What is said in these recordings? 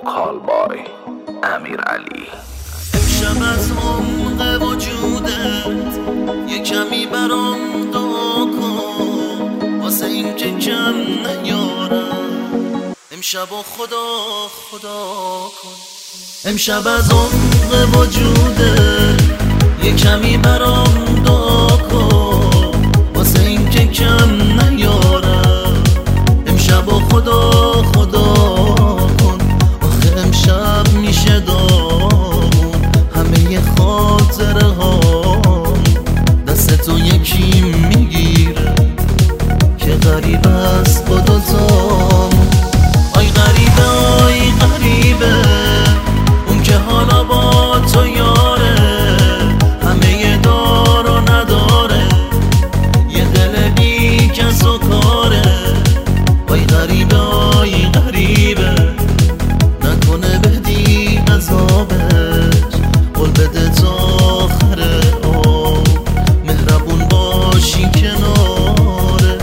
کالبای امیرعلی. امشب از عمق وجودت یه کمی برام دعا کن، واسه این که کم نیارم امشب و خدا کن. امشب از عمق وجودت یه کمی برام دعا کن، واسه این که کم نیارم امشب و خدا کن. آخه امشب میشه دامون همه خاطره ها، دست تو یکی میگیره که غریب است با دوتام. آی غریبه اون که حالا با تو یاره، همه دار و نداره، یه دل بی کس و کاره. آی غریبه نکنه بدی عذابش، قول بده تا آخر عمر مهربون باشی کنارش.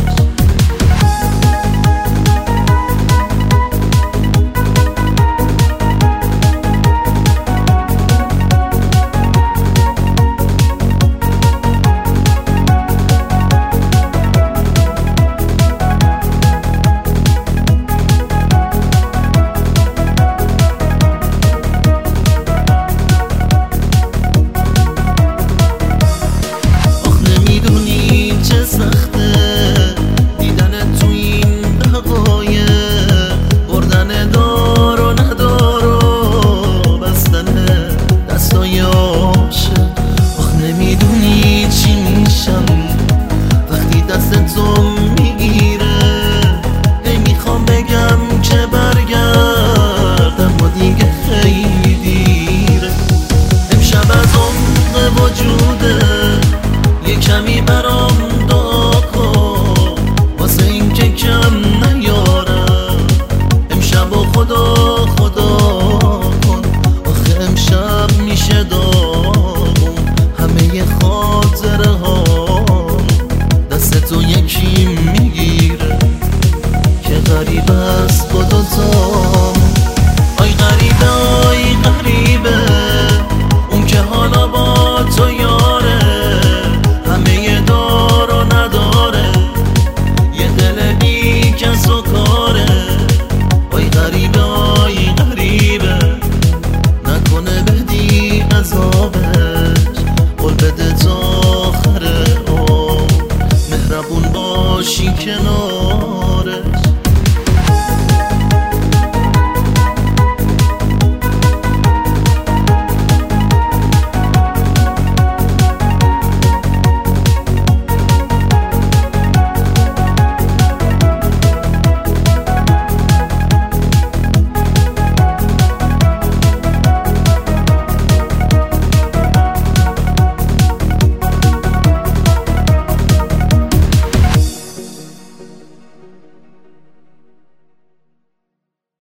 یه کمی برام دعا کن، واسه این که کم نیارم امشب و خدا